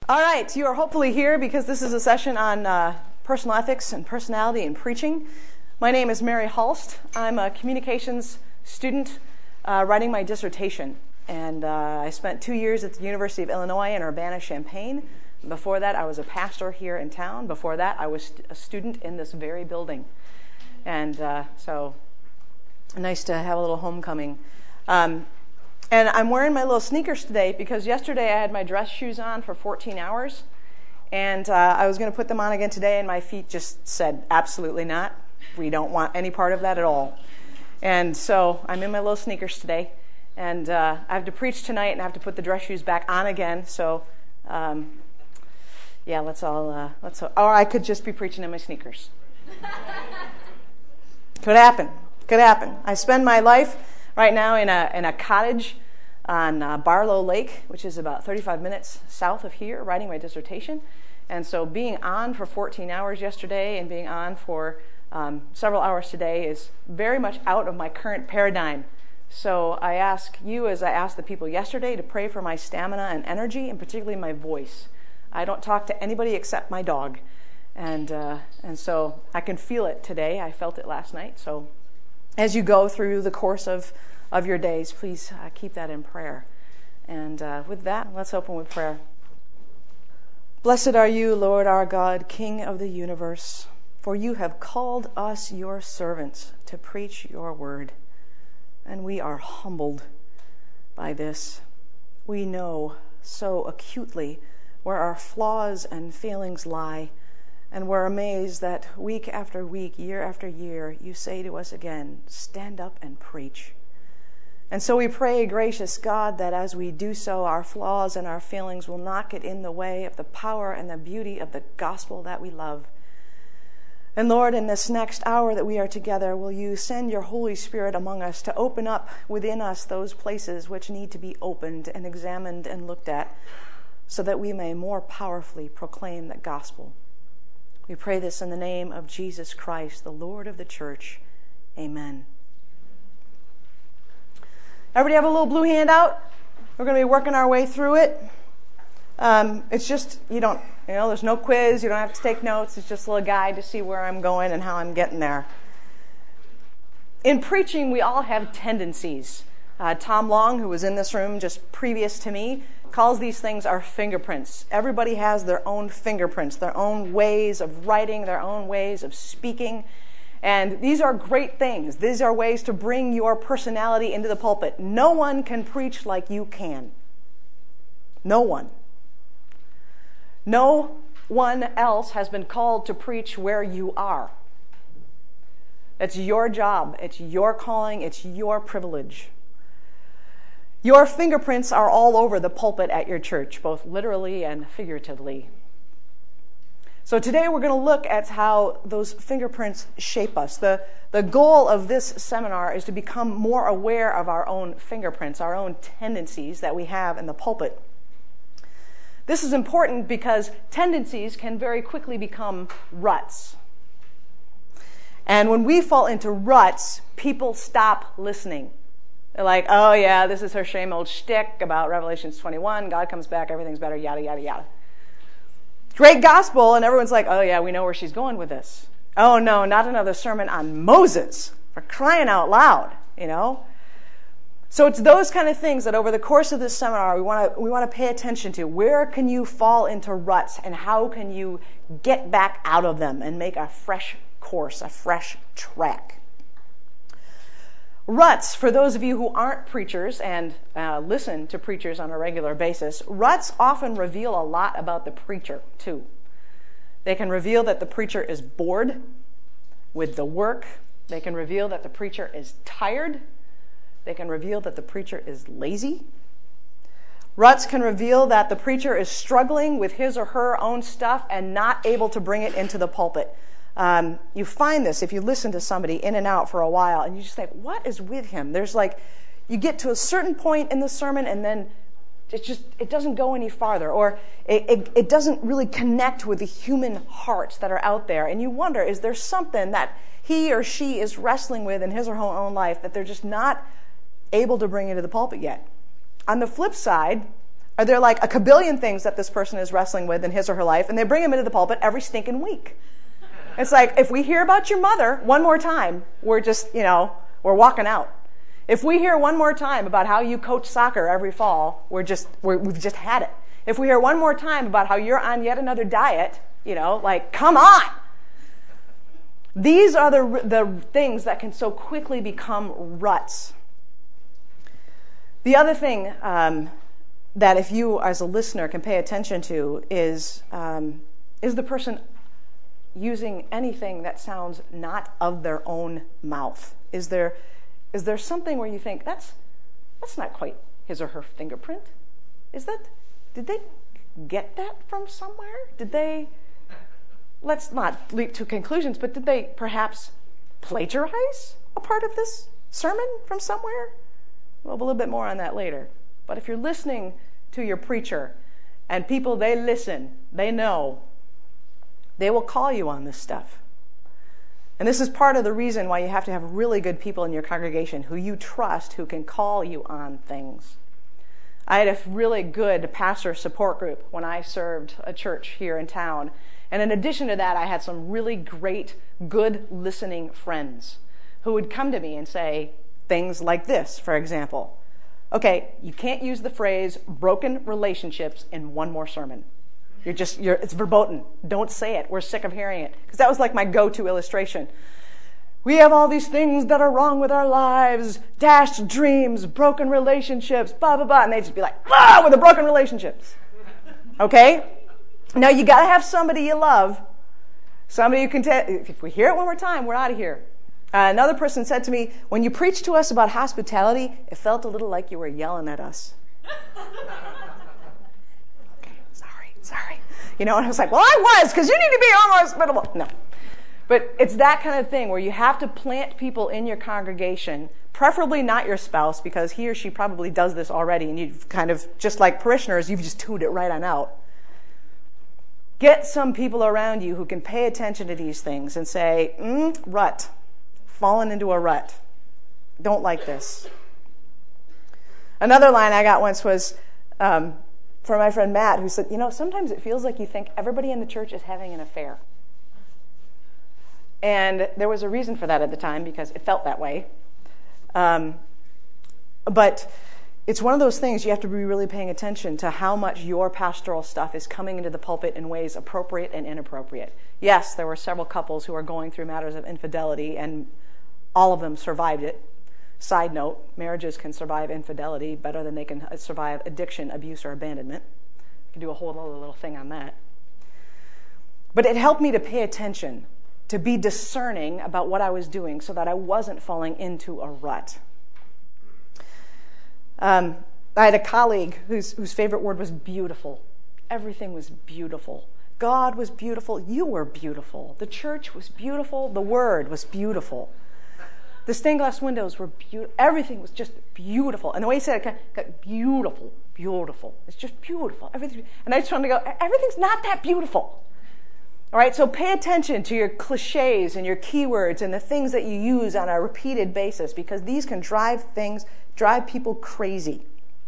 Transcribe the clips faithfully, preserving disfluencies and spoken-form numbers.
All right, you are hopefully here because this is a session on uh, personal ethics and personality and preaching. My name is Mary Hulst. I'm a communications student uh, writing my dissertation, and uh, I spent two years at the University of Illinois in Urbana-Champaign. Before that, I was a pastor here in town. Before that, I was a student in this very building, and uh, so nice to have a little homecoming. Um, And I'm wearing my little sneakers today because yesterday I had my dress shoes on for fourteen hours, and uh, I was going to put them on again today, and my feet just said, absolutely not. We don't want any part of that at all. And so I'm in my little sneakers today, and uh, I have to preach tonight, and I have to put the dress shoes back on again. So, um, yeah, let's all, uh, let's. All, or I could just be preaching in my sneakers. Could happen. Could happen. I spend my life right now in a in a cottage on uh, Barlow Lake, which is about thirty-five minutes south of here, writing my dissertation. And so being on for fourteen hours yesterday and being on for um, several hours today is very much out of my current paradigm. So I ask you, as I asked the people yesterday, to pray for my stamina and energy, and particularly my voice. I don't talk to anybody except my dog. And, uh, and so I can feel it today. I felt it last night. So as you go through the course of of your days, please uh, keep that in prayer. And uh, with that, let's open with prayer. Blessed are you, Lord our God, King of the universe, for you have called us your servants to preach your word, and we are humbled by this. We know so acutely where our flaws and failings lie, and we're amazed that week after week, year after year, you say to us again, stand up and preach. And so we pray, gracious God, that as we do so, our flaws and our feelings will not get in the way of the power and the beauty of the gospel that we love. And Lord, in this next hour that we are together, will you send your Holy Spirit among us to open up within us those places which need to be opened and examined and looked at, so that we may more powerfully proclaim the gospel. We pray this in the name of Jesus Christ, the Lord of the church. Amen. Everybody have a little blue handout? We're going to be working our way through it. Um, it's just, you don't, you know, there's no quiz. You don't have to take notes. It's just a little guide to see where I'm going and how I'm getting there. In preaching, we all have tendencies. Uh, Tom Long, who was in this room just previous to me, calls these things our fingerprints. Everybody has their own fingerprints, their own ways of writing, their own ways of speaking. And these are great things. These are ways to bring your personality into the pulpit. No one can preach like you can. No one. No one else has been called to preach where you are. It's your job. It's your calling. It's your privilege. Your fingerprints are all over the pulpit at your church, both literally and figuratively. So today we're going to look at how those fingerprints shape us. The, the goal of this seminar is to become more aware of our own fingerprints, our own tendencies that we have in the pulpit. This is important because tendencies can very quickly become ruts. And when we fall into ruts, people stop listening. They're like, oh yeah, this is her same old shtick about Revelation twenty-one, God comes back, everything's better, yada, yada, yada. Great gospel, and everyone's like, oh yeah, we know where she's going with this. Oh no, not another sermon on Moses, for crying out loud, you know? So it's those kind of things that over the course of this seminar we want to we want to pay attention to. Where can you fall into ruts, and how can you get back out of them and make a fresh course, a fresh track? Ruts, for those of you who aren't preachers and uh, listen to preachers on a regular basis, ruts often reveal a lot about the preacher, too. They can reveal that the preacher is bored with the work. They can reveal that the preacher is tired. They can reveal that the preacher is lazy. Ruts can reveal that the preacher is struggling with his or her own stuff and not able to bring it into the pulpit. Um, you find this if you listen to somebody in and out for a while, and you just think, what is with him? There's like, you get to a certain point in the sermon, and then it just, it doesn't go any farther, or it, it, it doesn't really connect with the human hearts that are out there. And you wonder, is there something that he or she is wrestling with in his or her own life that they're just not able to bring into the pulpit yet? On the flip side, Are there like a kabillion things that this person is wrestling with in his or her life, and they bring him into the pulpit every stinking week? It's like, if we hear about your mother one more time, we're just, you know, we're walking out. If we hear one more time about how you coach soccer every fall, we're just, we're, we've just had it. If we hear one more time about how you're on yet another diet, you know, like, come on! These are the, the things that can so quickly become ruts. The other thing um, that if you as a listener can pay attention to is, um, is the person using anything that sounds not of their own mouth? Is there is there something where you think, that's that's not quite his or her fingerprint? Is that, did they get that from somewhere? Did they, let's not leap to conclusions, but did they perhaps plagiarize a part of this sermon from somewhere? We'll have a little bit more on that later. But if you're listening to your preacher, and people, they listen, they know, they will call you on this stuff. And this is part of the reason why you have to have really good people in your congregation who you trust, who can call you on things. I had a really good pastor support group when I served a church here in town. And in addition to that, I had some really great, good listening friends who would come to me and say things like this, for example. Okay, you can't use the phrase broken relationships in one more sermon. You're just, you're, it's verboten. Don't say it. We're sick of hearing it. Because that was like my go-to illustration. We have all these things that are wrong with our lives, dashed dreams, broken relationships, blah, blah, blah. And they'd just be like, ah, with the broken relationships. Okay? Now, you got to have somebody you love. Somebody you can tell. If we hear it one more time, we're out of here. Uh, another person said to me, when you preached to us about hospitality, it felt a little like you were yelling at us. Sorry. You know, and I was like, well, I was, because you need to be more hospitable. No. But it's that kind of thing where you have to plant people in your congregation, preferably not your spouse, because he or she probably does this already, and you've kind of, just like parishioners, you've just tuned it right on out. Get some people around you who can pay attention to these things and say, mm, rut. Fallen into a rut. Don't like this. Another line I got once was, um, from my friend Matt, who said, you know, sometimes it feels like you think everybody in the church is having an affair. And there was a reason for that at the time, because it felt that way. Um, but it's one of those things you have to be really paying attention to how much your pastoral stuff is coming into the pulpit in ways appropriate and inappropriate. Yes, there were several couples who were going through matters of infidelity, and all of them survived it. Side note, marriages can survive infidelity better than they can survive addiction, abuse, or abandonment. I can do a whole other little thing on that. But it helped me to pay attention, to be discerning about what I was doing so that I wasn't falling into a rut. Um, I had a colleague whose, whose favorite word was beautiful. Everything was beautiful. God was beautiful. You were beautiful. The church was beautiful. The word was beautiful. The stained glass windows were beautiful. Everything was just beautiful. And the way he said it, got beautiful, beautiful. It's just beautiful. Everything. And I just wanted to go, everything's not that beautiful. All right, so pay attention to your cliches and your keywords and the things that you use on a repeated basis, because these can drive things, drive people crazy.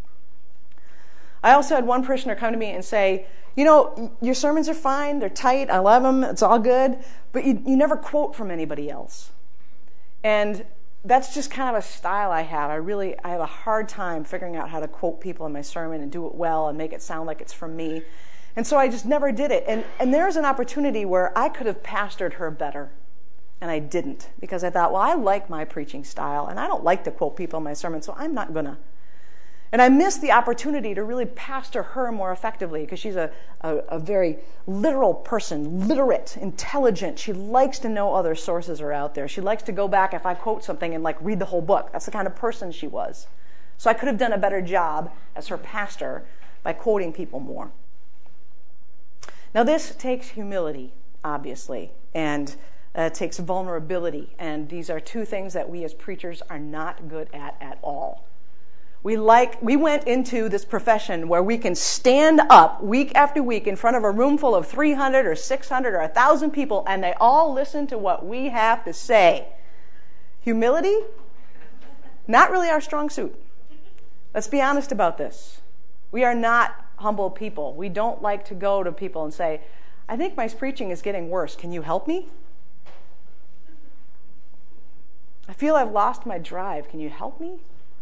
I also had one parishioner come to me and say, you know, your sermons are fine, they're tight, I love them, it's all good, but you, you never quote from anybody else. And that's just kind of a style I have. I really, I have a hard time figuring out how to quote people in my sermon and do it well and make it sound like it's from me. And so I just never did it. And, and there's an opportunity where I could have pastored her better. And I didn't, because I thought, well, I like my preaching style, and I don't like to quote people in my sermon, so I'm not going to. And I missed the opportunity to really pastor her more effectively, because she's a, a, a very literal person, literate, intelligent. She likes to know other sources are out there. She likes to go back if I quote something and like read the whole book. That's the kind of person she was. So I could have done a better job as her pastor by quoting people more. Now this takes humility, obviously, and uh, it takes vulnerability. And these are two things that we as preachers are not good at at all. We like we went into this profession where we can stand up week after week in front of a room full of three hundred or six hundred or one thousand people, and they all listen to what we have to say. Humility, not really our strong suit. Let's be honest about this. We are not humble people. We don't like to go to people and say, I think my preaching is getting worse. Can you help me? I feel I've lost my drive. Can you help me?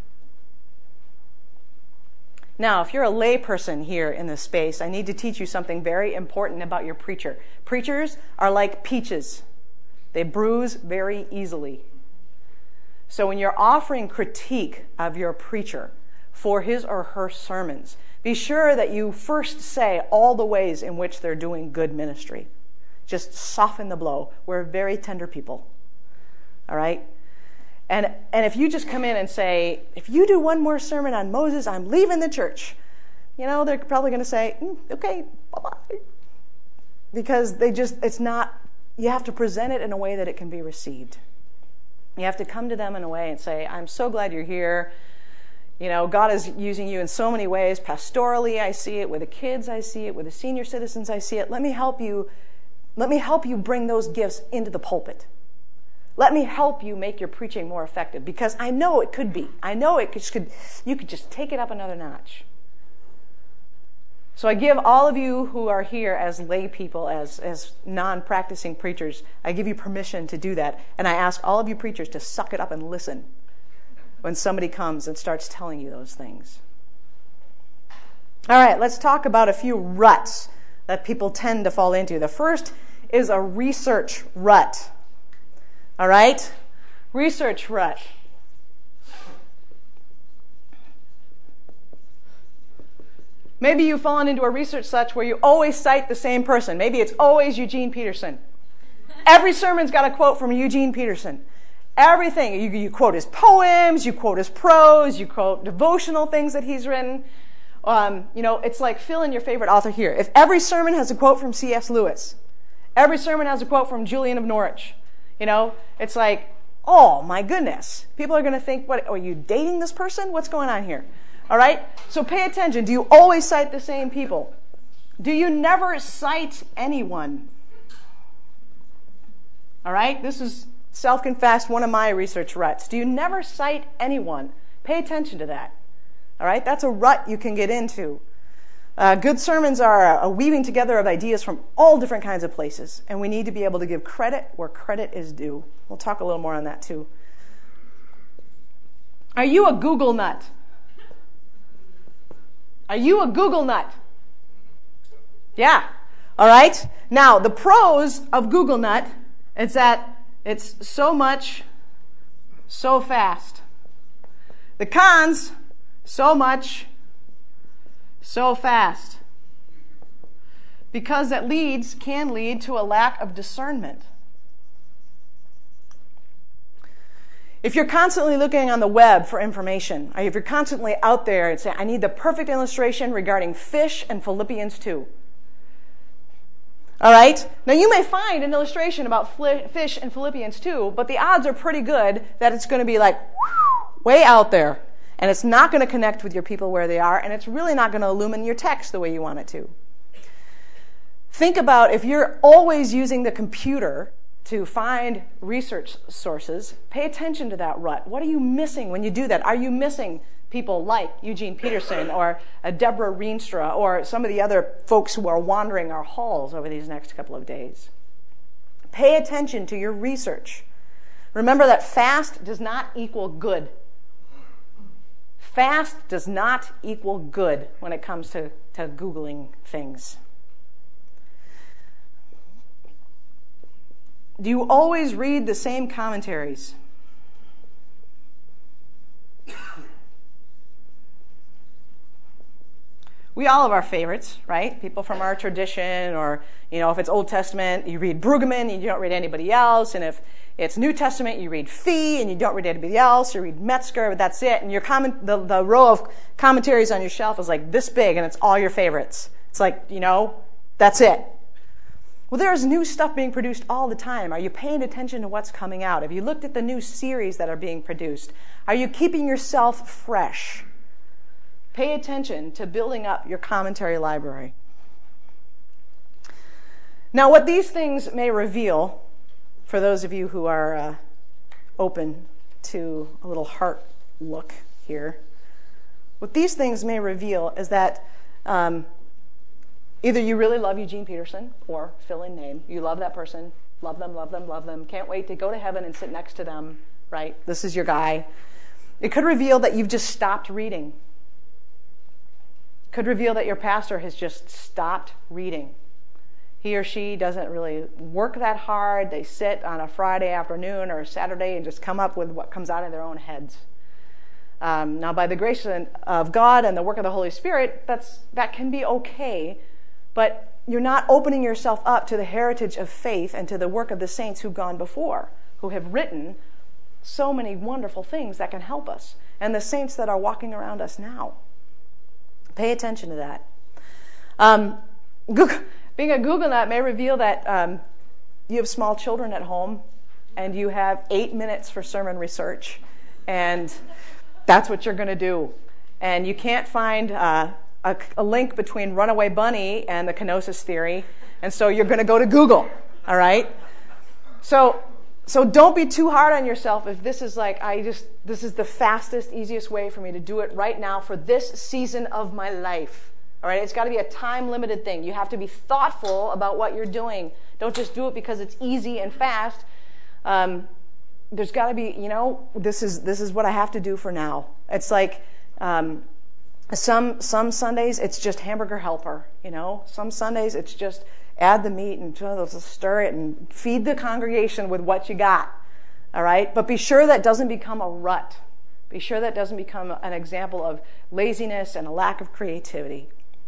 Now, if you're a lay person here in this space, I need to teach you something very important about your preacher. Preachers are like peaches. They bruise very easily. So when you're offering critique of your preacher for his or her sermons, be sure that you first say all the ways in which they're doing good ministry. Just soften the blow. We're very tender people. All right? And and if you just come in and say, if you do one more sermon on Moses, I'm leaving the church. You know, they're probably going to say, mm, okay, bye-bye. Because they just, it's not, you have to present it in a way that it can be received. You have to come to them in a way and say, I'm so glad you're here. You know, God is using you in so many ways. Pastorally, I see it. With the kids, I see it. With the senior citizens, I see it. Let me help you. Let me help you bring those gifts into the pulpit. Let me help you make your preaching more effective, because I know it could be. I know it could. You could just take it up another notch. So I give all of you who are here as lay people, as, as non-practicing preachers, I give you permission to do that. And I ask all of you preachers to suck it up and listen when somebody comes and starts telling you those things. All right, let's talk about a few ruts that people tend to fall into. The first is a research rut. All right? Research rut. Maybe you've fallen into a research such where you always cite the same person. Maybe it's always Eugene Peterson. Every sermon's got a quote from Eugene Peterson. Everything. You, you quote his poems, you quote his prose, you quote devotional things that he's written. Um, you know, it's like fill in your favorite author here. If every sermon has a quote from C S Lewis, every sermon has a quote from Julian of Norwich, you know, it's like, oh my goodness. People are going to think, what, are you dating this person? What's going on here? All right? So pay attention. Do you always cite the same people? Do you never cite anyone? All right? This is self-confessed, one of my research ruts. Do you never cite anyone? Pay attention to that. All right? That's a rut you can get into. Uh, good sermons are a weaving together of ideas from all different kinds of places, and we need to be able to give credit where credit is due. We'll talk a little more on that too. Are you a Google nut? Are you a Google nut? Yeah. All right? Now, the pros of Google nut is that it's so much, so fast. The cons, so much, so fast. Because that leads, can lead to a lack of discernment. If you're constantly looking on the web for information, or if you're constantly out there and say, I need the perfect illustration regarding fish and Philippians two. All right? Now you may find an illustration about fish and Philippians two, but the odds are pretty good that it's going to be like way out there. And it's not going to connect with your people where they are, and it's really not going to illumine your text the way you want it to. Think about if you're always using the computer to find research sources, pay attention to that rut. What are you missing when you do that? Are you missing people like Eugene Peterson or uh, Deborah Rienstra or some of the other folks who are wandering our halls over these next couple of days? Pay attention to your research. Remember that fast does not equal good. Fast does not equal good when it comes to, to Googling things. Do you always read the same commentaries? We all have our favorites, right? People from our tradition, or, you know, if it's Old Testament, you read Brueggemann and you don't read anybody else. And if it's New Testament, you read Fee and you don't read anybody else. You read Metzger, but that's it. And your comment, the, the row of commentaries on your shelf is like this big, and it's all your favorites. It's like, you know, that's it. Well, there's new stuff being produced all the time. Are you paying attention to what's coming out? Have you looked at the new series that are being produced? Are you keeping yourself fresh? Pay attention to building up your commentary library. Now, what these things may reveal, for those of you who are uh, open to a little heart look here, what these things may reveal is that Um, either you really love Eugene Peterson, or fill in name. You love that person. Love them, love them, love them. Can't wait to go to heaven and sit next to them, right? This is your guy. It could reveal that you've just stopped reading. It could reveal that your pastor has just stopped reading. He or she doesn't really work that hard. They sit on a Friday afternoon or a Saturday and just come up with what comes out of their own heads. Um, now, by the grace of God and the work of the Holy Spirit, that's that can be okay, but you're not opening yourself up to the heritage of faith and to the work of the saints who've gone before, who have written so many wonderful things that can help us, and the saints that are walking around us now. Pay attention to that. Um, Google, being a Google nut may reveal that um, you have small children at home, and you have eight minutes for sermon research, and that's what you're going to do. And you can't find uh, a, a link between Runaway Bunny and the kenosis theory, and so you're going to go to Google, all right? So so don't be too hard on yourself if this is like, I just, this is the fastest, easiest way for me to do it right now for this season of my life, all right? It's got to be a time-limited thing. You have to be thoughtful about what you're doing. Don't just do it because it's easy and fast. Um, there's got to be, you know, this is this is what I have to do for now. It's like um, some some Sundays it's just hamburger helper, you know. Some Sundays it's just add the meat and stir it and feed the congregation with what you got, all right? But be sure that doesn't become a rut. Be sure that doesn't become an example of laziness and a lack of creativity.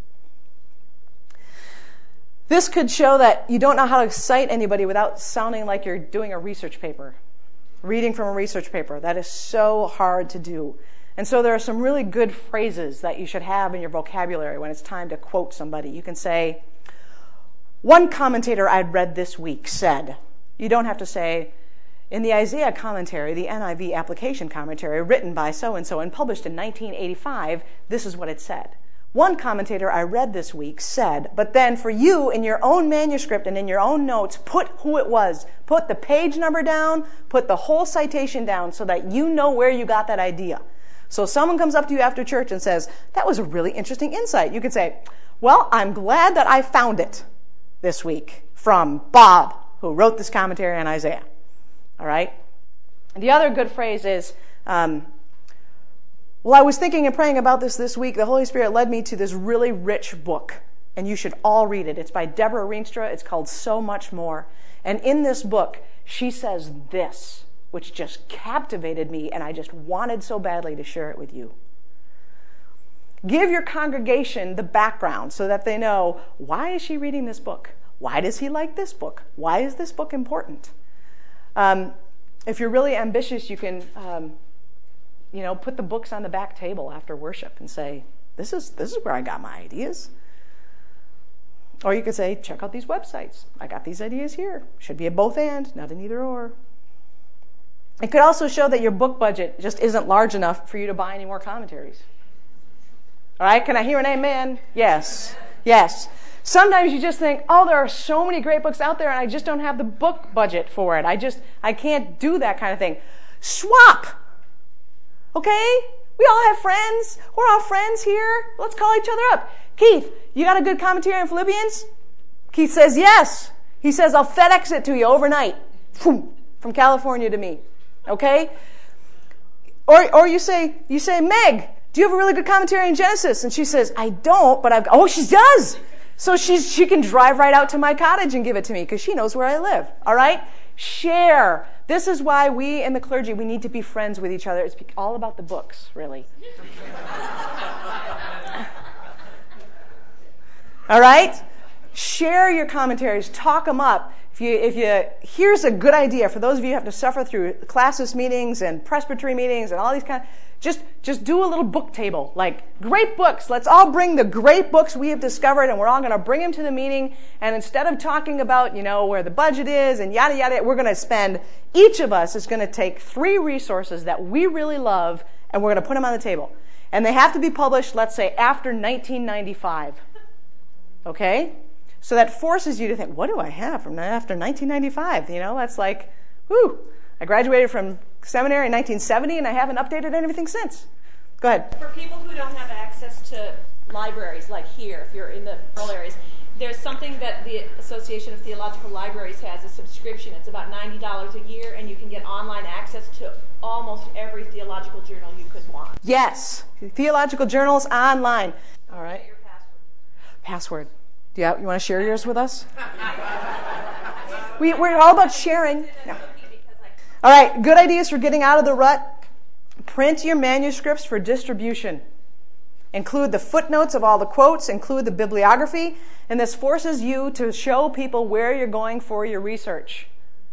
This could show that you don't know how to cite anybody without sounding like you're doing a research paper, reading from a research paper. That is so hard to do. And so there are some really good phrases that you should have in your vocabulary when it's time to quote somebody. You can say, one commentator I'd read this week said. You don't have to say, in the Isaiah commentary, the N I V application commentary, written by so-and-so and published in nineteen eighty-five, this is what it said. One commentator I read this week said, but then for you, in your own manuscript and in your own notes, put who it was. Put the page number down, put the whole citation down so that you know where you got that idea. So someone comes up to you after church and says, that was a really interesting insight. You could say, well, I'm glad that I found it this week from Bob, who wrote this commentary on Isaiah. All right? The other good phrase is, um, well, I was thinking and praying about this this week. The Holy Spirit led me to this really rich book, and you should all read it. It's by Deborah Rienstra. It's called So Much More. And in this book, she says this, which just captivated me, and I just wanted so badly to share it with you. Give your congregation the background so that they know, why is she reading this book? Why does he like this book? Why is this book important? Um, if you're really ambitious, you can... Um, You know, put the books on the back table after worship and say, this is this is where I got my ideas. Or you could say, check out these websites. I got these ideas here. Should be a both and, not an either or. It could also show that your book budget just isn't large enough for you to buy any more commentaries. All right, can I hear an amen? Yes, yes. Sometimes you just think, oh, there are so many great books out there and I just don't have the book budget for it. I just, I can't do that kind of thing. Swap! Okay? We all have friends. We're all friends here. Let's call each other up. Keith, you got a good commentary on Philippians? Keith says, yes. He says, I'll FedEx it to you overnight. From California to me. Okay? Or or you say, you say, Meg, do you have a really good commentary in Genesis? And she says, I don't, but I've, oh, she does. So she's, she can drive right out to my cottage and give it to me because she knows where I live. All right? Share. This is why we in the clergy, we need to be friends with each other. It's all about the books, really. All right? Share your commentaries. Talk them up. If you, if you, here's a good idea for those of you who have to suffer through classis meetings and presbytery meetings and all these kind of, just, just do a little book table. Like, great books. Let's all bring the great books we have discovered and we're all going to bring them to the meeting. And instead of talking about, you know, where the budget is and yada, yada, we're going to spend, each of us is going to take three resources that we really love and we're going to put them on the table. And they have to be published, let's say, after nineteen ninety-five. Okay? So that forces you to think, what do I have from after nineteen ninety-five? You know, that's like, whew. I graduated from seminary in nineteen seventy, and I haven't updated anything since. Go ahead. For people who don't have access to libraries, like here, if you're in the rural areas, there's something that the Association of Theological Libraries has, a subscription. It's about ninety dollars a year, and you can get online access to almost every theological journal you could want. Yes, theological journals online. All right. Your password. Password. Yeah, you want to share yours with us? we, we're all about sharing. No. All right, good ideas for getting out of the rut. Print your manuscripts for distribution. Include the footnotes of all the quotes, include the bibliography, and this forces you to show people where you're going for your research.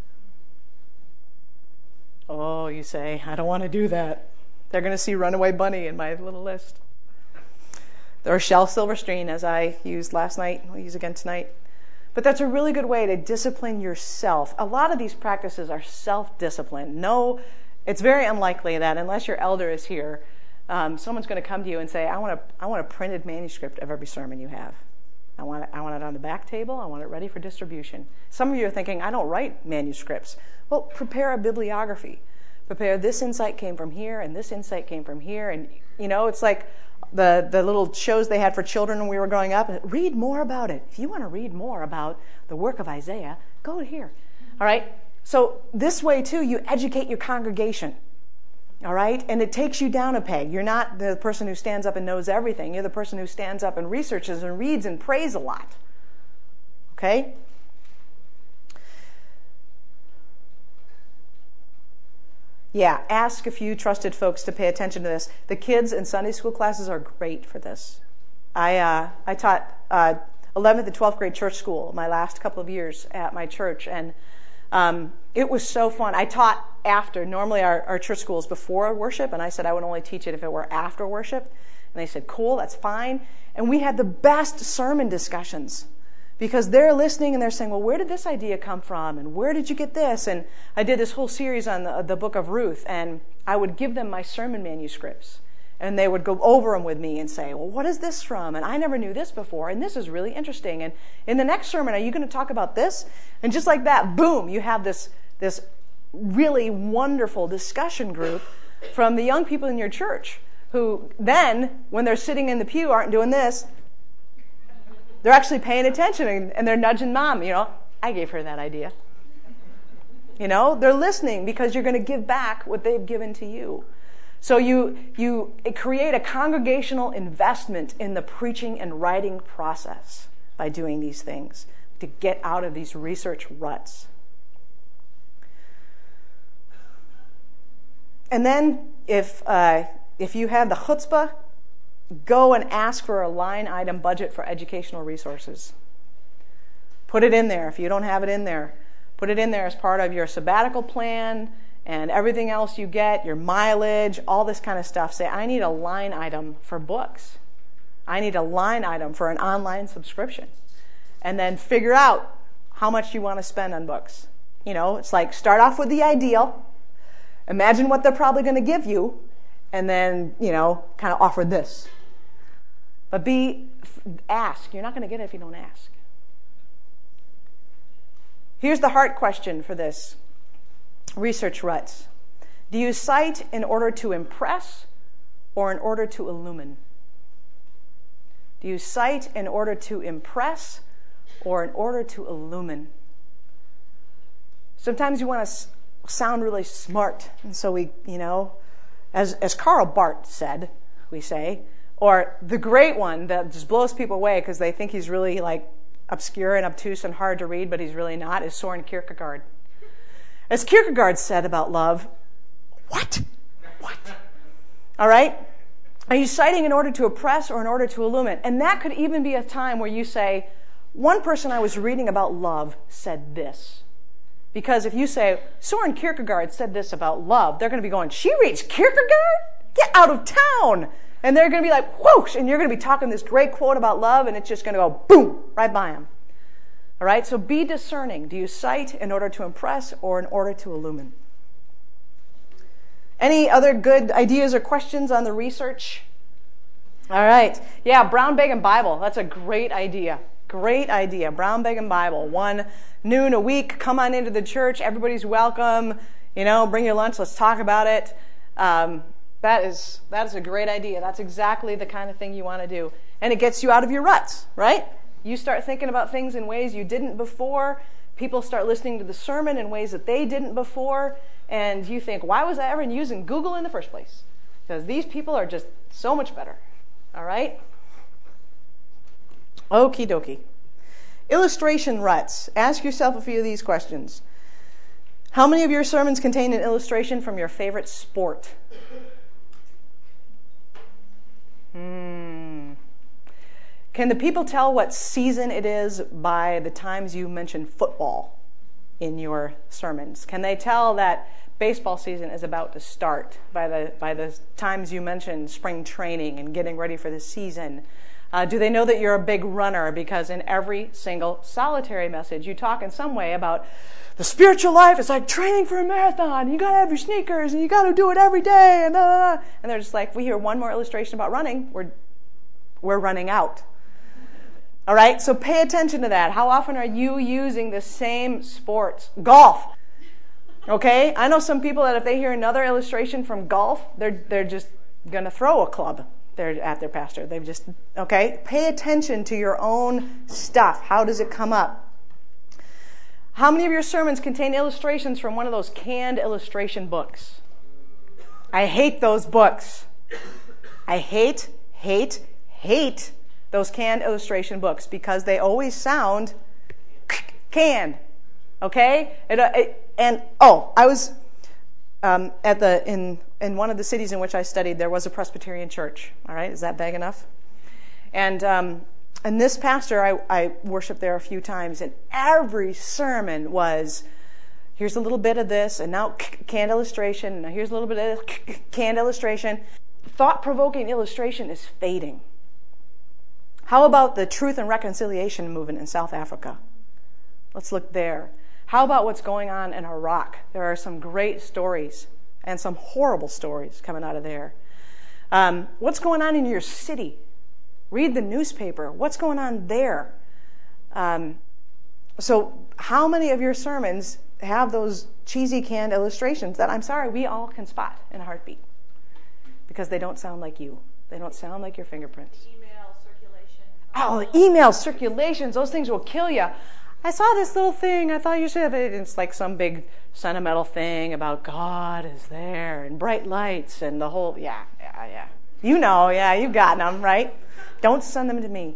Oh, you say, I don't want to do that. They're going to see Runaway Bunny in my little list. Or Shel Silverstein, as I used last night, I'll use again tonight. But that's a really good way to discipline yourself. A lot of these practices are self-discipline. No, it's very unlikely that unless your elder is here, Um, someone's going to come to you and say, I want a, I want a printed manuscript of every sermon you have. I want it, I want it on the back table. I want it ready for distribution. Some of you are thinking, I don't write manuscripts. Well, prepare a bibliography. Prepare this insight came from here, and this insight came from here. And, you know, it's like the, the little shows they had for children when we were growing up. Read more about it. If you want to read more about the work of Isaiah, go here. All right? So this way, too, you educate your congregation. All right? And it takes you down a peg. You're not the person who stands up and knows everything. You're the person who stands up and researches and reads and prays a lot. Okay? Yeah, ask a few trusted folks to pay attention to this. The kids in Sunday school classes are great for this. I uh, I taught uh, eleventh and twelfth grade church school my last couple of years at my church, and um, it was so fun. I taught after. Normally our, our church school is before worship, and I said I would only teach it if it were after worship. And they said, cool, that's fine. And we had the best sermon discussions because they're listening and they're saying, well, where did this idea come from? And where did you get this? And I did this whole series on the, the book of Ruth, and I would give them my sermon manuscripts. And they would go over them with me and say, well, what is this from? And I never knew this before, and this is really interesting. And in the next sermon, are you going to talk about this? And just like that, boom, you have this this really wonderful discussion group from the young people in your church who then, when they're sitting in the pew, aren't doing this. They're actually paying attention, and, and they're nudging mom, you know, I gave her that idea. You know, they're listening because you're going to give back what they've given to you. So you you create a congregational investment in the preaching and writing process by doing these things to get out of these research ruts. And then if uh, if you have the chutzpah, go and ask for a line item budget for educational resources. Put it in there. If you don't have it in there, put it in there as part of your sabbatical plan and everything else you get, your mileage, all this kind of stuff. Say, I need a line item for books. I need a line item for an online subscription. And then figure out how much you want to spend on books. You know, it's like start off with the ideal. Imagine what they're probably going to give you. And then, you know, kind of offer this. But be, ask. You're not going to get it if you don't ask. Here's the heart question for this. Research ruts. Do you cite in order to impress or in order to illumine? Do you cite in order to impress or in order to illumine? Sometimes you want to sound really smart, and so we, you know, as as Karl Barth said, we say, or the great one that just blows people away because they think he's really like obscure and obtuse and hard to read, but he's really not, is Soren Kierkegaard. As Kierkegaard said about love, what? What? All right? Are you citing in order to oppress or in order to illumine? And that could even be a time where you say, one person I was reading about love said this. Because if you say, Soren Kierkegaard said this about love, they're going to be going, she reads Kierkegaard? Get out of town! And they're going to be like, whoosh! And you're going to be talking this great quote about love, and it's just going to go boom, right by them. All right, so be discerning. Do you cite in order to impress or in order to illumine? Any other good ideas or questions on the research? All right. Yeah, Brown Bag and Bible. That's a great idea. Great idea. Brown Bag and Bible. One noon a week. Come on into the church. Everybody's welcome. You know, bring your lunch. Let's talk about it. Um, That is, that is a great idea. That's exactly the kind of thing you want to do. And it gets you out of your ruts, right? You start thinking about things in ways you didn't before. People start listening to the sermon in ways that they didn't before. And you think, why was I ever using Google in the first place? Because these people are just so much better. All right? Okie dokie. Illustration ruts. Ask yourself a few of these questions. How many of your sermons contain an illustration from your favorite sport? Hmm. Can the people tell what season it is by the times you mention football in your sermons? Can they tell that baseball season is about to start by the by the times you mention spring training and getting ready for the season? Uh, do they know that you're a big runner? Because in every single solitary message, you talk in some way about the spiritual life is like training for a marathon. You got to have your sneakers, and you got to do it every day. And, uh, and they're just like, if we hear one more illustration about running, we're we're running out. All right? So pay attention to that. How often are you using the same sports? Golf. Okay? I know some people that if they hear another illustration from golf, they're they're just going to throw a club. They're at their pastor. They've just, okay? Pay attention to your own stuff. How does it come up? How many of your sermons contain illustrations from one of those canned illustration books? I hate those books. I hate, hate, hate those canned illustration books because they always sound canned. Okay? It, it, and, oh, I was um, at the, in, in one of the cities in which I studied, there was a Presbyterian church. All right? Is that big enough? And, um, And this pastor, I, I worshiped there a few times, and every sermon was, here's a little bit of this, and now canned illustration, and now here's a little bit of this, canned illustration. Thought-provoking illustration is fading. How about the Truth and Reconciliation movement in South Africa? Let's look there. How about what's going on in Iraq? There are some great stories and some horrible stories coming out of there. Um, what's going on in your city? Read the newspaper. What's going on there? Um, so how many of your sermons have those cheesy canned illustrations that, I'm sorry, we all can spot in a heartbeat? Because they don't sound like you. They don't sound like your fingerprints. Email circulation. Oh, email circulations. Those things will kill you. I saw this little thing. I thought you should have it. It's like some big sentimental thing about God is there and bright lights and the whole, yeah, yeah, yeah. You know, yeah, you've gotten them, right? Don't send them to me.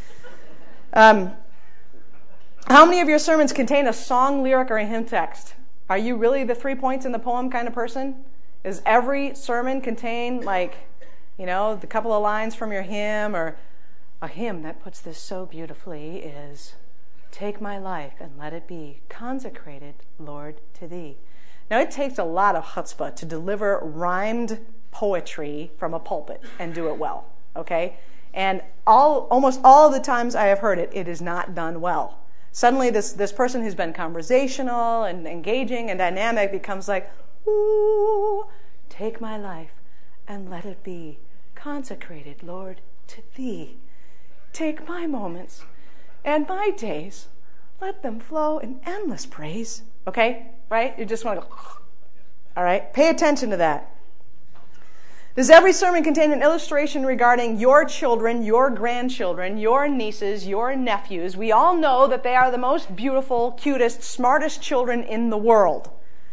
Um, how many of your sermons contain a song, lyric, or a hymn text? Are you really the three points in the poem kind of person? Does every sermon contain, like, you know, the couple of lines from your hymn, or a hymn that puts this so beautifully is, take my life and let it be consecrated, Lord, to thee. Now, it takes a lot of chutzpah to deliver rhymed poetry from a pulpit and do it well, okay? And all, almost all the times I have heard it, it is not done well. Suddenly this, this person who's been conversational and engaging and dynamic becomes like, ooh, take my life and let it be consecrated, Lord, to thee. Take my moments and my days, let them flow in endless praise. Okay? Right? You just want to go, all right? Pay attention to that. Does every sermon contain an illustration regarding your children, your grandchildren, your nieces, your nephews? We all know that they are the most beautiful, cutest, smartest children in the world.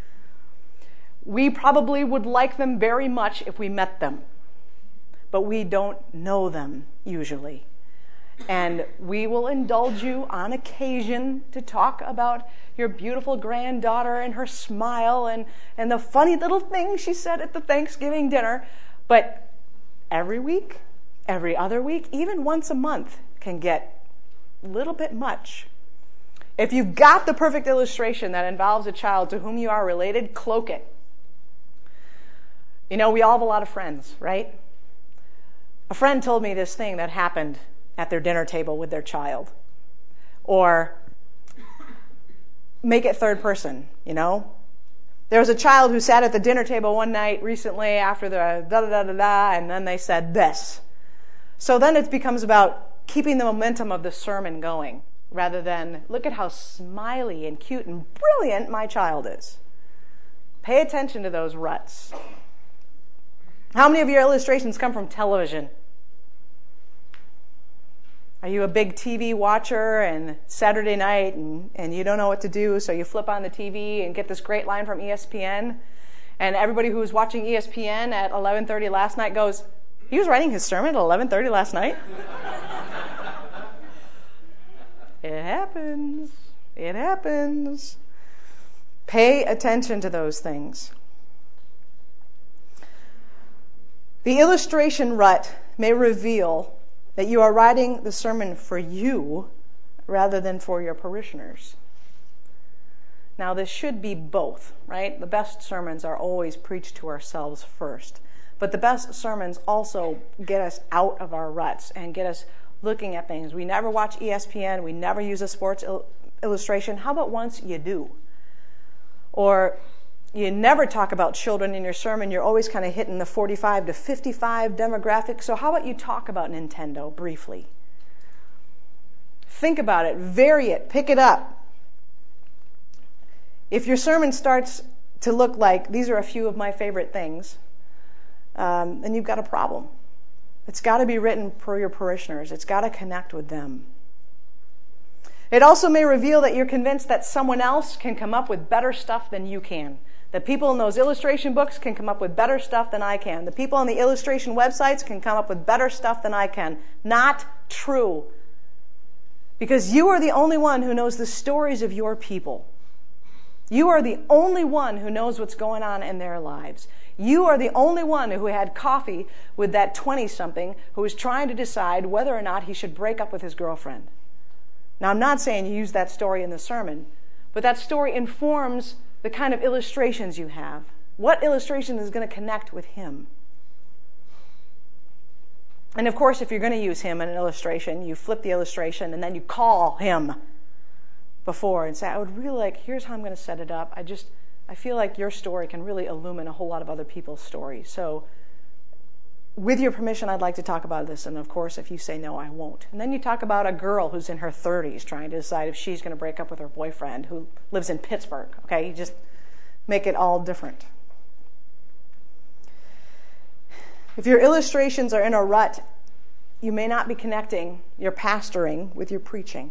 We probably would like them very much if we met them, but we don't know them usually. And we will indulge you on occasion to talk about your beautiful granddaughter and her smile and, and the funny little thing she said at the Thanksgiving dinner. But every week, every other week, even once a month can get a little bit much. If you've got the perfect illustration that involves a child to whom you are related, cloak it. You know, we all have a lot of friends, right? A friend told me this thing that happened at their dinner table with their child. Or make it third person, you know? There was a child who sat at the dinner table one night recently after the da-da-da-da-da, and then they said this. So then it becomes about keeping the momentum of the sermon going, rather than, look at how smiley and cute and brilliant my child is. Pay attention to those ruts. How many of your illustrations come from television? Are you a big T V watcher and Saturday night and, and you don't know what to do, so you flip on the T V and get this great line from E S P N, and everybody who was watching E S P N at eleven thirty last night goes, he was writing his sermon at eleven thirty last night? It happens. It happens. Pay attention to those things. The illustration rut may reveal that you are writing the sermon for you rather than for your parishioners. Now, this should be both, right? The best sermons are always preached to ourselves first. But the best sermons also get us out of our ruts and get us looking at things. We never watch E S P N. We never use a sports il- illustration. How about once you do? Or you never talk about children in your sermon. You're always kind of hitting the forty-five to fifty-five demographic. So how about you talk about Nintendo briefly? Think about it. Vary it. Pick it up. If your sermon starts to look like, these are a few of my favorite things, um, then you've got a problem. It's got to be written for your parishioners. It's got to connect with them. It also may reveal that you're convinced that someone else can come up with better stuff than you can. The people in those illustration books can come up with better stuff than I can. The people on the illustration websites can come up with better stuff than I can. Not true. Because you are the only one who knows the stories of your people. You are the only one who knows what's going on in their lives. You are the only one who had coffee with that twenty-something who was trying to decide whether or not he should break up with his girlfriend. Now, I'm not saying you use that story in the sermon, but that story informs the kind of illustrations you have. What illustration is going to connect with him? And of course, if you're going to use him in an illustration, you flip the illustration and then you call him before and say, I would really like, here's how I'm going to set it up. I just, I feel like your story can really illumine a whole lot of other people's stories. So with your permission, I'd like to talk about this. And of course, if you say no, I won't. And then you talk about a girl who's in her thirties trying to decide if she's going to break up with her boyfriend who lives in Pittsburgh. Okay, you just make it all different. If your illustrations are in a rut, you may not be connecting your pastoring with your preaching.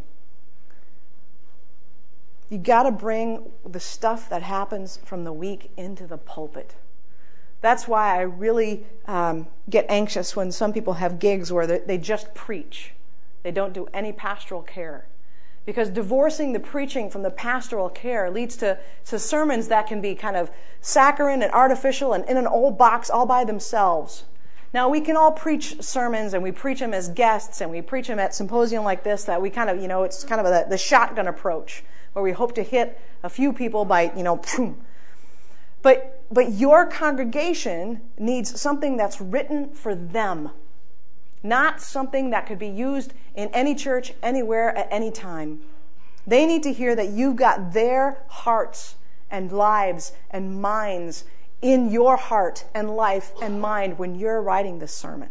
You got to bring the stuff that happens from the week into the pulpit. That's why I really um, get anxious when some people have gigs where they just preach. They don't do any pastoral care. Because divorcing the preaching from the pastoral care leads to, to sermons that can be kind of saccharine and artificial and in an old box all by themselves. Now, we can all preach sermons, and we preach them as guests, and we preach them at symposium like this that we kind of, you know, it's kind of a, the shotgun approach, where we hope to hit a few people by, you know, boom. But, but your congregation needs something that's written for them, not something that could be used in any church, anywhere, at any time. They need to hear that you've got their hearts and lives and minds in your heart and life and mind when you're writing this sermon.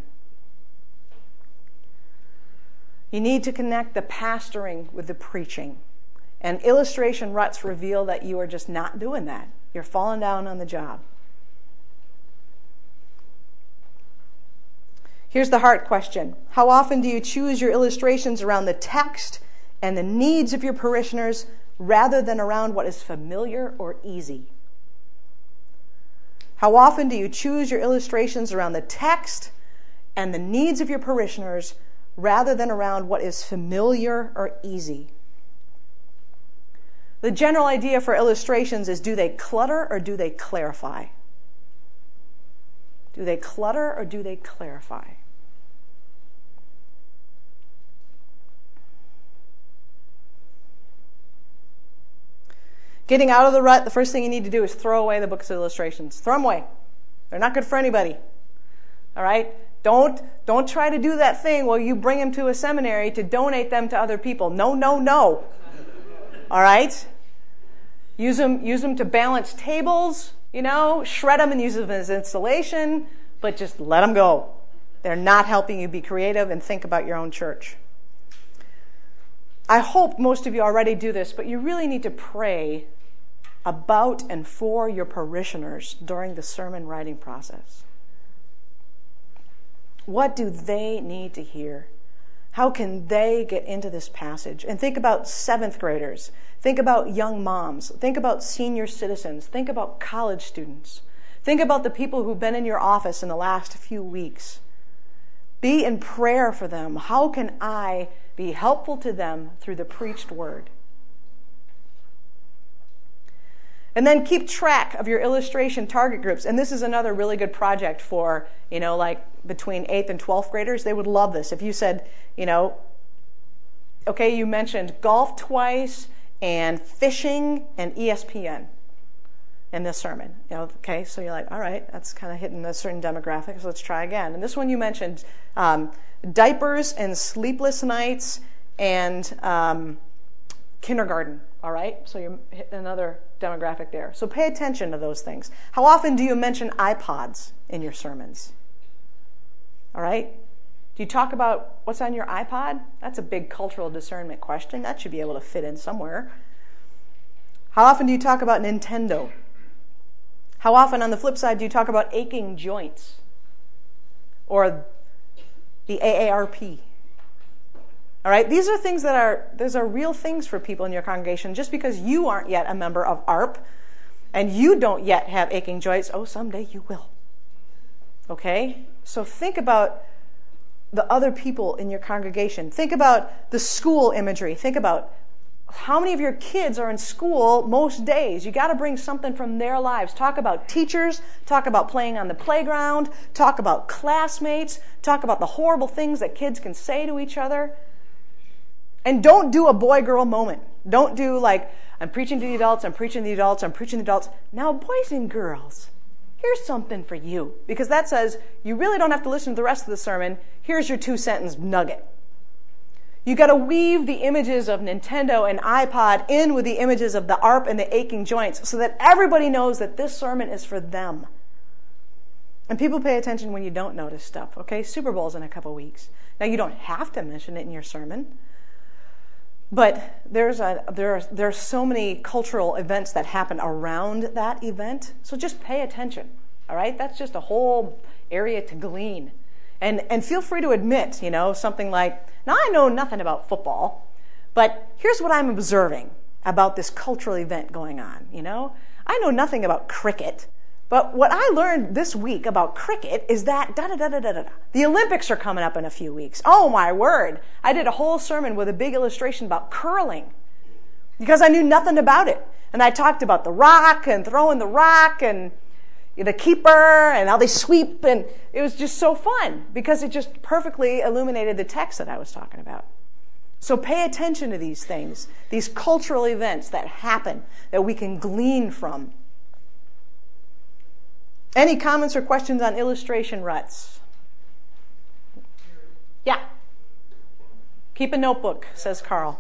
You need to connect the pastoring with the preaching. And illustration ruts reveal that you are just not doing that. You're falling down on the job. Here's the heart question. How often do you choose your illustrations around the text and the needs of your parishioners rather than around what is familiar or easy? How often do you choose your illustrations around the text and the needs of your parishioners rather than around what is familiar or easy? The general idea for illustrations is, do they clutter or do they clarify? Do they clutter or do they clarify? Getting out of the rut, the first thing you need to do is throw away the books of illustrations. Throw them away. They're not good for anybody. All right? Don't, don't try to do that thing where you bring them to a seminary to donate them to other people. No, no, no. All right? Use them, use them to balance tables, you know, shred them and use them as insulation, but just let them go. They're not helping you be creative and think about your own church. I hope most of you already do this, but you really need to pray about and for your parishioners during the sermon writing process. What do they need to hear? How can they get into this passage? And think about seventh graders. Think about young moms. Think about senior citizens. Think about college students. Think about the people who've been in your office in the last few weeks. Be in prayer for them. How can I be helpful to them through the preached word? And then keep track of your illustration target groups. And this is another really good project for, you know, like between eighth and twelfth graders. They would love this. If you said, you know, okay, you mentioned golf twice and fishing and E S P N in this sermon. You know, okay, so you're like, all right, that's kind of hitting a certain demographic, so let's try again. And this one you mentioned um, diapers and sleepless nights and um, kindergarten. All right, so you're hitting another demographic there. So pay attention to those things. How often do you mention iPods in your sermons? All right? Do you talk about what's on your iPod? That's a big cultural discernment question. That should be able to fit in somewhere. How often do you talk about Nintendo? How often, on the flip side, do you talk about aching joints? Or the A A R P? All right, these are things that are, those are real things for people in your congregation. Just because you aren't yet a member of A R P and you don't yet have aching joints, oh, someday you will. Okay? So think about the other people in your congregation. Think about the school imagery. Think about how many of your kids are in school most days. You got to bring something from their lives. Talk about teachers. Talk about playing on the playground. Talk about classmates. Talk about the horrible things that kids can say to each other. And don't do a boy-girl moment. Don't do like, I'm preaching to the adults, I'm preaching to the adults, I'm preaching to the adults. Now, boys and girls, here's something for you. Because that says you really don't have to listen to the rest of the sermon. Here's your two-sentence nugget. You got to weave the images of Nintendo and iPod in with the images of the A R P and the aching joints so that everybody knows that this sermon is for them. And people pay attention when you don't notice stuff, okay? Super Bowl's in a couple weeks. Now, you don't have to mention it in your sermon. But there's a, there are, there are so many cultural events that happen around that event. So just pay attention, all right? That's just a whole area to glean. And, and feel free to admit, you know, something like, now I know nothing about football, but here's what I'm observing about this cultural event going on, you know? I know nothing about cricket, but what I learned this week about cricket is that da-da-da-da-da-da. The Olympics are coming up in a few weeks. Oh, my word. I did a whole sermon with a big illustration about curling because I knew nothing about it. And I talked about the rock and throwing the rock and the keeper and how they sweep. And it was just so fun because it just perfectly illuminated the text that I was talking about. So pay attention to these things, these cultural events that happen that we can glean from. Any comments or questions on illustration ruts? Yeah. Keep a notebook, says Carl.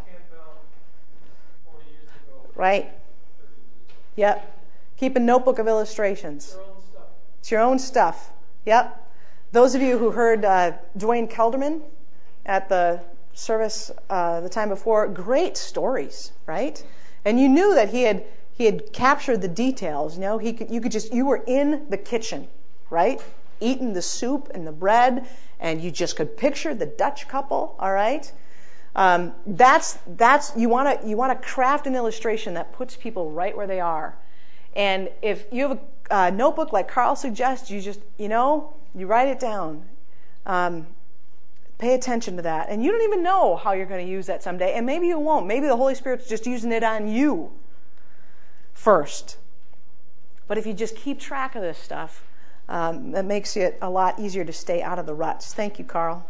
Right. Yep. Keep a notebook of illustrations. It's your own stuff. Yep. Those of you who heard uh, Dwayne Kelderman at the service uh, the time before, great stories, right? And you knew that he had He had captured the details. You know, he could, you could just, you were in the kitchen, right? Eating the soup and the bread, and you just could picture the Dutch couple, all right? Um, that's, that's, you want to, you want to craft an illustration that puts people right where they are. And if you have a, a notebook like Carl suggests, you just, you know, you write it down. Um, pay attention to that. And you don't even know how you're going to use that someday, and maybe you won't. Maybe the Holy Spirit's just using it on you first. But if you just keep track of this stuff, um, that makes it a lot easier to stay out of the ruts. Thank you, Carl.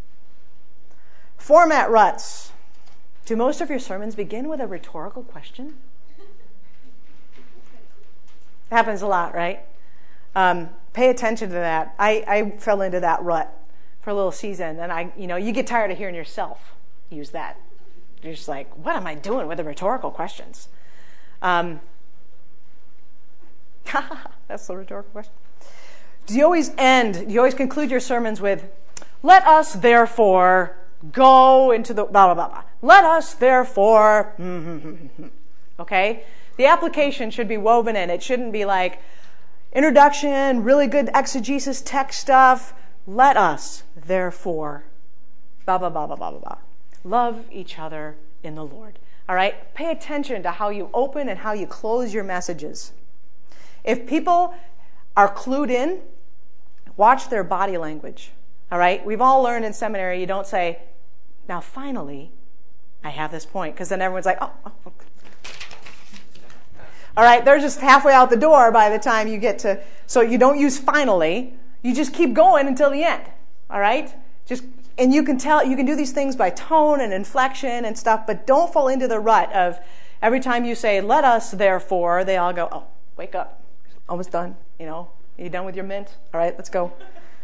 Format ruts. Do most of your sermons begin with a rhetorical question? Happens a lot, right? Um, pay attention to that. I, I fell into that rut for a little season, and I, you know, you get tired of hearing yourself use that. You're just like, what am I doing with the rhetorical questions? Um, That's the rhetorical question. Do you always end, do you always conclude your sermons with, let us therefore go into the blah, blah, blah, blah. Let us therefore, okay? The application should be woven in. It shouldn't be like introduction, really good exegesis text stuff, Let us, therefore, blah, blah, blah, blah, blah, blah, blah, love each other in the Lord. All right? Pay attention to how you open and how you close your messages. If people are clued in, watch their body language. All right? We've all learned in seminary, you don't say, now finally, I have this point, because then everyone's like, oh, oh, okay. All right? They're just halfway out the door by the time you get to, so you don't use finally, you just keep going until the end. All right? Just And you can tell, you can do these things by tone and inflection and stuff, but don't fall into the rut of every time you say, let us, therefore, they all go, oh, wake up. Almost done. You know, are you done with your mint? All right, let's go.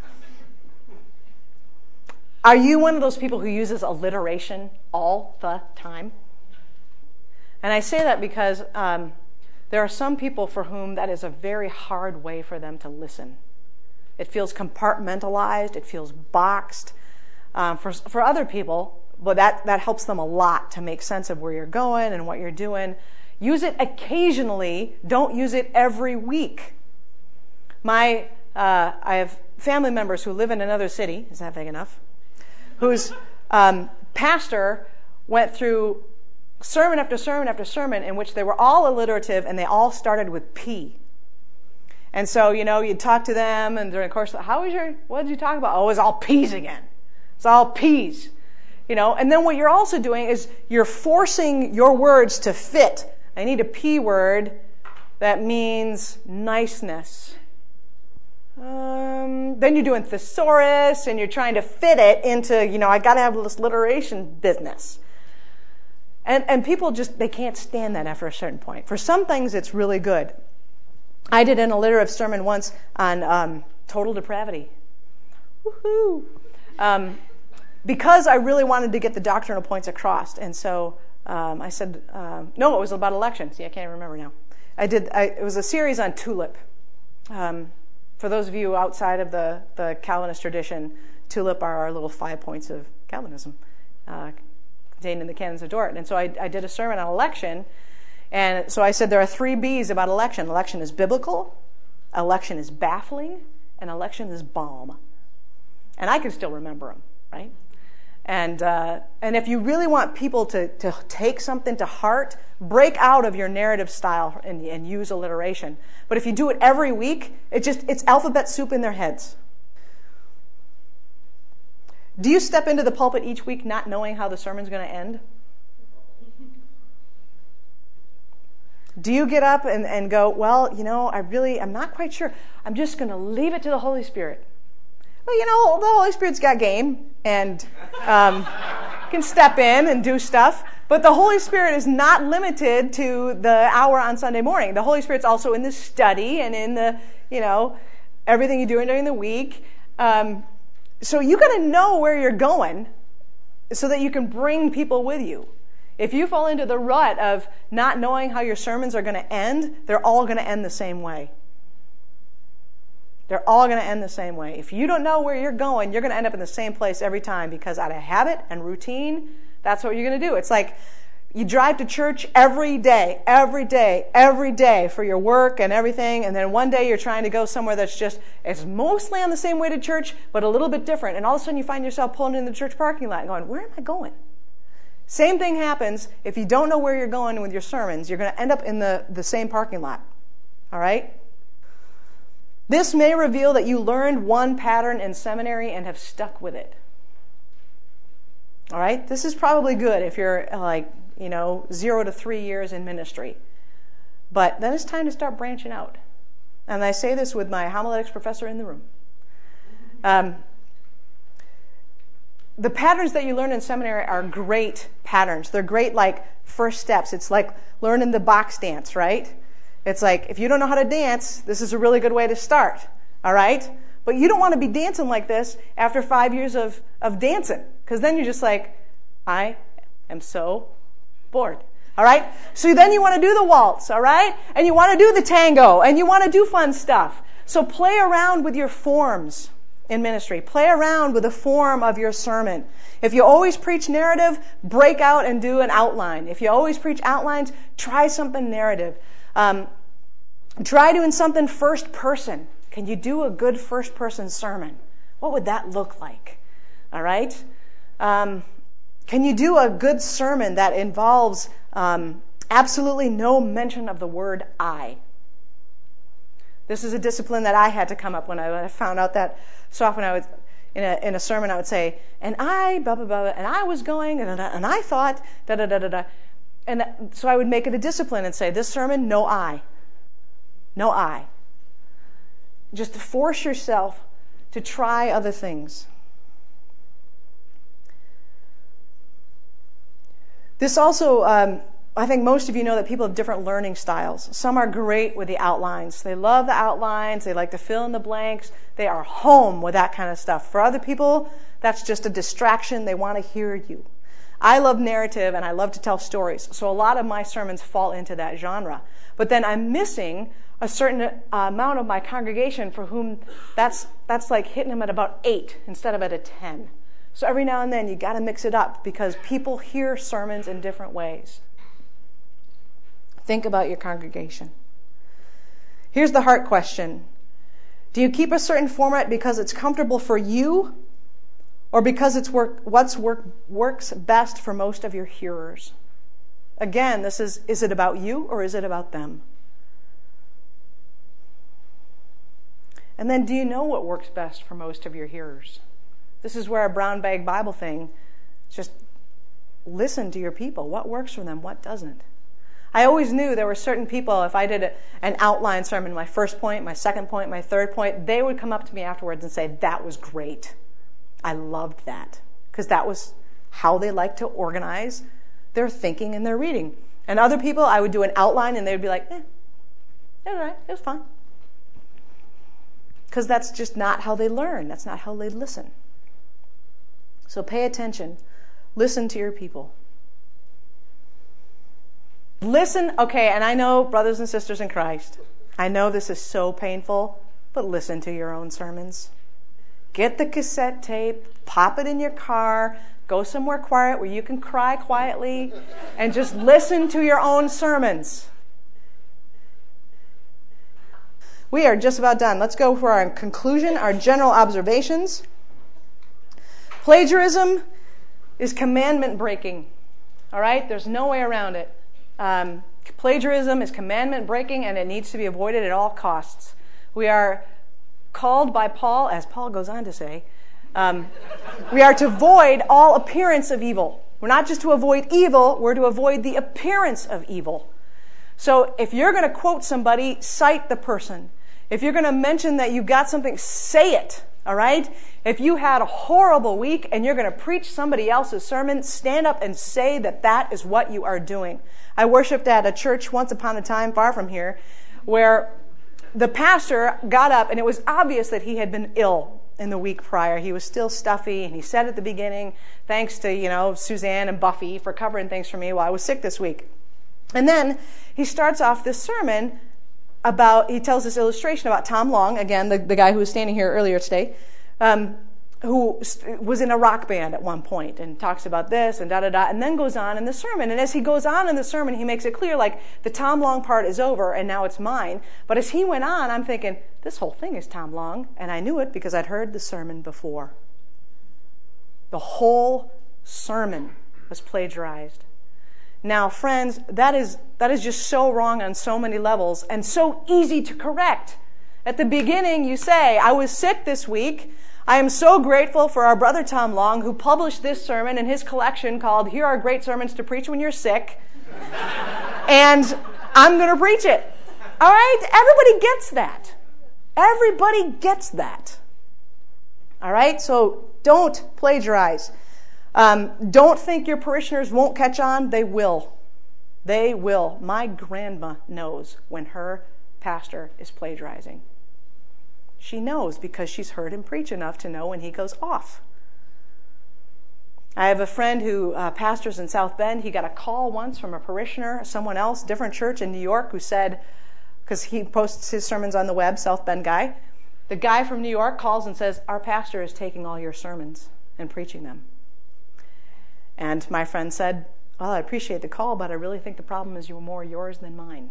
Are you one of those people who uses alliteration all the time? And I say that because um, there are some people for whom that is a very hard way for them to listen. It feels compartmentalized. It feels boxed. Um, for for other people, well, that, that helps them a lot to make sense of where you're going and what you're doing. Use it occasionally. Don't use it every week. My uh, I have family members who live in another city. Is that big enough? Whose um, pastor went through sermon after sermon after sermon in which they were all alliterative and they all started with P. And so, you know, you'd talk to them and during the course, how was your, what did you talk about? Oh, it was all P's again. It's all P's. You know, and then what you're also doing is you're forcing your words to fit. I need a P word that means niceness. Um, then you're doing thesaurus and you're trying to fit it into, you know, I got to have this alliteration business. And and people just, they can't stand that after a certain point. For some things, it's really good. I did an alliterative sermon once on um, total depravity. Woohoo! Um, because I really wanted to get the doctrinal points across. And so um, I said, um, no, it was about election. See, I can't remember now. I did. I, it was a series on tulip. Um, for those of you outside of the, the Calvinist tradition, tulip are our little five points of Calvinism uh, contained in the Canons of Dort. And so I, I did a sermon on election. And so I said there are three B's about election. Election is biblical, election is baffling, and election is balm. And I can still remember them, right? And uh, and if you really want people to, to take something to heart, break out of your narrative style and, and use alliteration. But if you do it every week, it just it's alphabet soup in their heads. Do you step into the pulpit each week not knowing how the sermon's going to end? Do you get up and, and go, well, you know, I really, I'm not quite sure. I'm just going to leave it to the Holy Spirit. Well, you know, the Holy Spirit's got game and um, can step in and do stuff. But the Holy Spirit is not limited to the hour on Sunday morning. The Holy Spirit's also in the study and in the, you know, everything you're doing during the week. Um, so you got to know where you're going so that you can bring people with you. If you fall into the rut of not knowing how your sermons are going to end, they're all going to end the same way. They're all going to end the same way. If you don't know where you're going, you're going to end up in the same place every time because out of habit and routine, that's what you're going to do. It's like you drive to church every day, every day, every day for your work and everything, and then one day you're trying to go somewhere that's just, it's mostly on the same way to church, but a little bit different. And all of a sudden you find yourself pulling in the church parking lot and going, where am I going? Same thing happens if you don't know where you're going with your sermons. You're going to end up in the, the same parking lot. All right? This may reveal that you learned one pattern in seminary and have stuck with it. All right? This is probably good if you're like, you know, zero to three years in ministry. But then it's time to start branching out. And I say this with my homiletics professor in the room. Um, The patterns that you learn in seminary are great patterns. They're great, like, first steps. It's like learning the box dance, right? It's like, if you don't know how to dance, this is a really good way to start, all right? But you don't want to be dancing like this after five years of, of dancing, because then you're just like, I am so bored, all right? So then you want to do the waltz, all right? And you want to do the tango, and you want to do fun stuff. So play around with your forms in ministry. Play around with the form of your sermon. If you always preach narrative, break out and do an outline. If you always preach outlines, try something narrative. Um, try doing something first person. Can you do a good first person sermon? What would that look like? All right? Um, can you do a good sermon that involves um, absolutely no mention of the word I? This is a discipline that I had to come up when I, when I found out that so often I would, in a, in a sermon, I would say, and I, blah, blah, blah, and I was going, and, and I thought, da, da, da, da, da. And so I would make it a discipline and say, this sermon, no I. No I. Just to force yourself to try other things. This also, um, I think most of you know that people have different learning styles. Some are great with the outlines. They love the outlines. They like to fill in the blanks. They are home with that kind of stuff. For other people, that's just a distraction. They want to hear you. I love narrative and I love to tell stories. So a lot of my sermons fall into that genre. But then I'm missing a certain uh, amount of my congregation for whom that's that's like hitting them at about eight instead of at a ten. So every now and then you got to mix it up because people hear sermons in different ways. Think about your congregation. Here's the heart question. Do you keep a certain format because it's comfortable for you or because it's work, what's work, works best for most of your hearers? Again, this is, is it about you or is it about them? And then do you know what works best for most of your hearers? This is where a brown bag Bible thing, just listen to your people. What works for them? What doesn't? I always knew there were certain people, if I did a, an outline sermon, my first point, my second point, my third point, they would come up to me afterwards and say, that was great. I loved that. Because that was how they like to organize their thinking and their reading. And other people, I would do an outline and they would be like, eh, it was all right, it was fine. Because that's just not how they learn. That's not how they listen. So pay attention. Listen to your people. Listen, okay, and I know, brothers and sisters in Christ, I know this is so painful, but listen to your own sermons. Get the cassette tape, pop it in your car, go somewhere quiet where you can cry quietly, and just listen to your own sermons. We are just about done. Let's go for our conclusion, our general observations. Plagiarism is commandment breaking. All right? There's no way around it. Um, plagiarism is commandment breaking and it needs to be avoided at all costs. We are called by Paul, as Paul goes on to say, um, we are to avoid all appearance of evil. We're not just to avoid evil, we're to avoid the appearance of evil. So if you're going to quote somebody, cite the person. If you're going to mention that you got something, say it. All right? If you had a horrible week and you're going to preach somebody else's sermon, stand up and say that that is what you are doing. I worshiped at a church once upon a time far from here where the pastor got up and it was obvious that he had been ill in the week prior. He was still stuffy and he said at the beginning, thanks to, you know, Suzanne and Buffy for covering things for me while I was sick this week. And then he starts off this sermon about, he tells this illustration about Tom Long, again, the, the guy who was standing here earlier today, um, who was in a rock band at one point and talks about this and da-da-da, and then goes on in the sermon. And as he goes on in the sermon, he makes it clear, like, the Tom Long part is over and now it's mine. But as he went on, I'm thinking, this whole thing is Tom Long, and I knew it because I'd heard the sermon before. The whole sermon was plagiarized. Now, friends, that is that is just so wrong on so many levels and so easy to correct. At the beginning, you say, I was sick this week. I am so grateful for our brother Tom Long, who published this sermon in his collection called Here Are Great Sermons to Preach When You're Sick. And I'm going to preach it. All right? Everybody gets that. Everybody gets that. All right? So don't plagiarize. Um, don't think your parishioners won't catch on. They will. They will. My grandma knows when her pastor is plagiarizing. She knows because she's heard him preach enough to know when he goes off. I have a friend who uh, pastors in South Bend. He got a call once from a parishioner, someone else, different church in New York, who said, because he posts his sermons on the web, South Bend guy, the guy from New York calls and says, our pastor is taking all your sermons and preaching them. And my friend said, well, I appreciate the call, but I really think the problem is more yours than mine.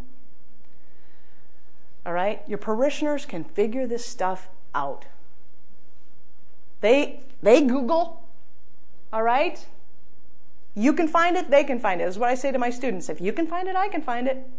All right? Your parishioners can figure this stuff out. They, they Google, all right? You can find it, they can find it. This is what I say to my students. If you can find it, I can find it.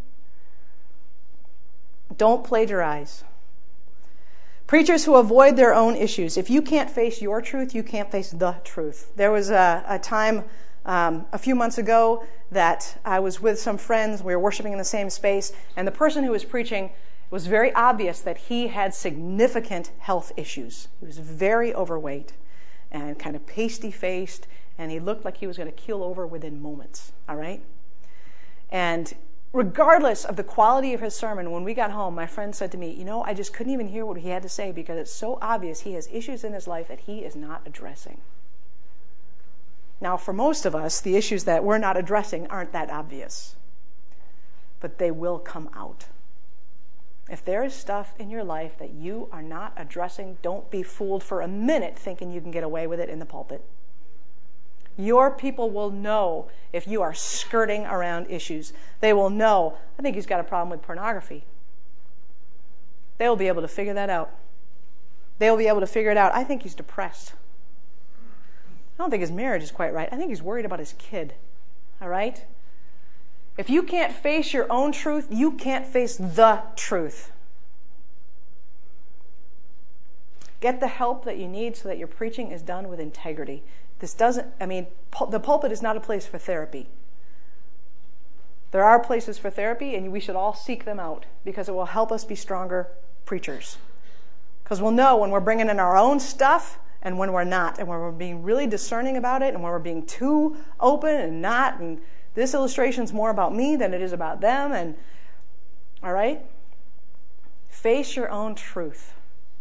Don't plagiarize. Preachers who avoid their own issues. If you can't face your truth, you can't face the truth. There was a, a time um, a few months ago that I was with some friends. We were worshiping in the same space, and the person who was preaching, it was very obvious that he had significant health issues. He was very overweight and kind of pasty-faced, and he looked like he was going to keel over within moments, all right? And regardless of the quality of his sermon, when we got home, my friend said to me, you know, I just couldn't even hear what he had to say because it's so obvious he has issues in his life that he is not addressing. Now, for most of us, the issues that we're not addressing aren't that obvious, but they will come out. If there is stuff in your life that you are not addressing, don't be fooled for a minute thinking you can get away with it in the pulpit. Your people will know if you are skirting around issues. They will know, I think he's got a problem with pornography. They will be able to figure that out. They will be able to figure it out. I think he's depressed. I don't think his marriage is quite right. I think he's worried about his kid. All right? If you can't face your own truth, you can't face the truth. Get the help that you need so that your preaching is done with integrity. This doesn't, I mean, pul- the pulpit is not a place for therapy. There are places for therapy, and we should all seek them out because it will help us be stronger preachers. Because we'll know when we're bringing in our own stuff and when we're not, and when we're being really discerning about it, and when we're being too open and not, and this illustration's more about me than it is about them, and, all right? Face your own truth.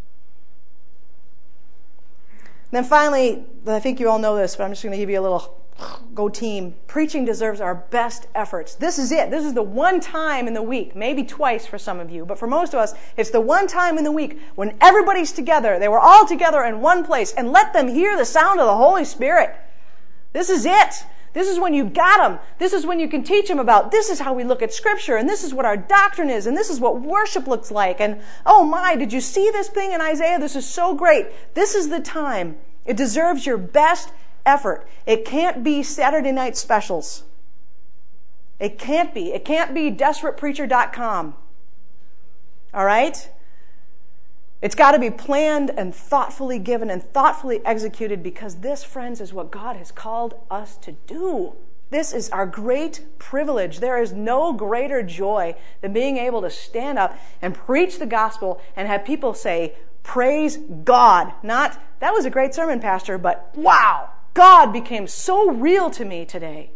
Then finally, I think you all know this, but I'm just going to give you a little go team. Preaching deserves our best efforts. This is it. This is the one time in the week, maybe twice for some of you, but for most of us, it's the one time in the week when everybody's together. They were all together in one place, and let them hear the sound of the Holy Spirit. This is it. This is when you got them. This is when you can teach them about this is how we look at Scripture, and this is what our doctrine is, and this is what worship looks like. And oh my, did you see this thing in Isaiah? This is so great. This is the time. It deserves your best effort. It can't be Saturday night specials. It can't be. It can't be desperate preacher dot com. All right? It's got to be planned and thoughtfully given and thoughtfully executed, because this, friends, is what God has called us to do. This is our great privilege. There is no greater joy than being able to stand up and preach the gospel and have people say, praise God. Not, that was a great sermon, Pastor, but wow, God became so real to me today.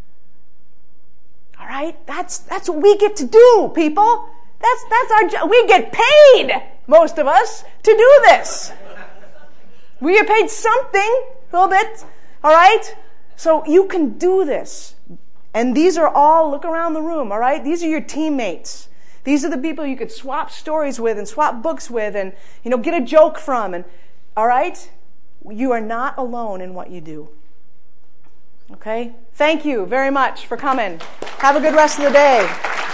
All right? That's that's what we get to do, people. That's that's our job. We get paid, most of us, to do this. We get paid something, a little bit. All right? So you can do this. And these are all, look around the room, all right? These are your teammates. These are the people you could swap stories with and swap books with and, you know, get a joke from. And all right? You are not alone in what you do. Okay? Thank you very much for coming. Have a good rest of the day.